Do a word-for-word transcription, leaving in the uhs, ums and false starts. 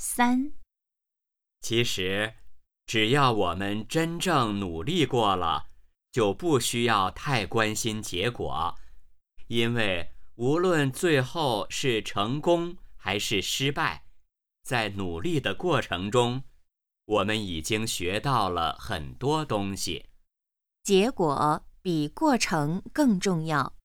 三。 其实，只要我们真正努力过了，就不需要太关心结果，因为无论最后是成功还是失败，在努力的过程中，我们已经学到了很多东西。 结果比过程更重要。